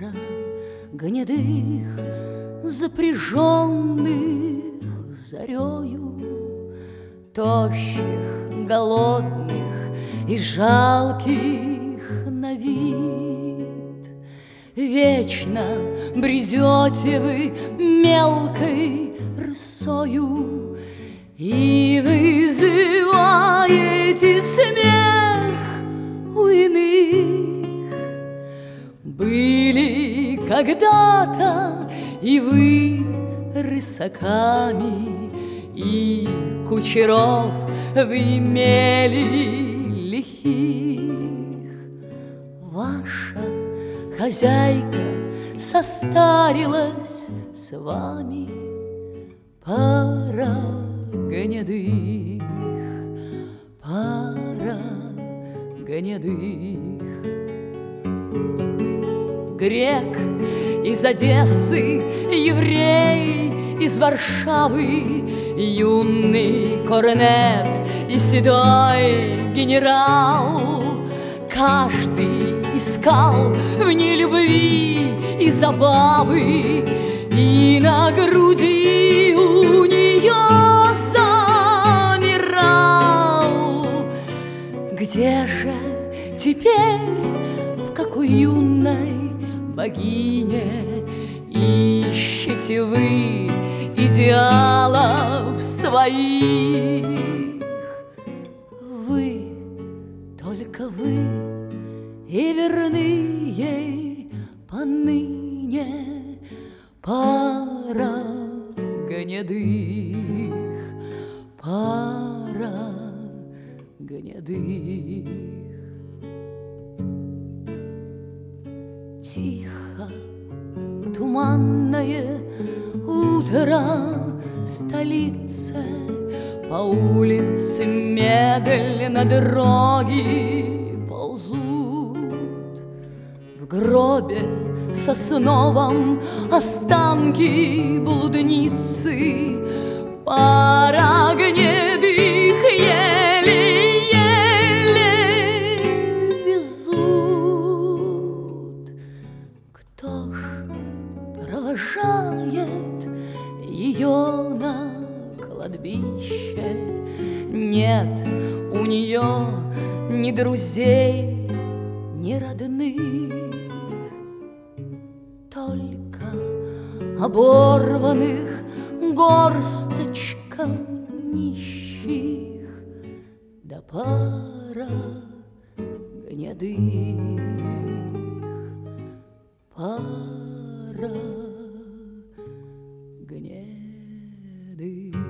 пара гнедых, запряженных зарею, тощих, голодных и жалких на вид. Вечно бредете вы мелкой рысою и вызываете смех у иных. Были когда-то и вы рысаками, и кучеров вы имели лихих. Ваша хозяйка состарилась с вами, пара гнедых, пара гнедых. Грек из Одессы, еврей из Варшавы, юный корнет и седой генерал. Каждый искал в ней любви и забавы, и на груди у нее замирал. Где же теперь, в какой юной богине ищете вы идеалов своих? Вы, только вы, и верны ей поныне, пара гнедых, пара гнедых. Тихо, туманное утро в столице, по улице медленно дороги ползут. В гробе сосновом останки блудницы, пара гнедых еле-еле везут. Кто ж провожает ее на кладбище? Нет у нее ни друзей, ни родных, только оборванных горсточка нищих, да пара гнедых, пара гнедых.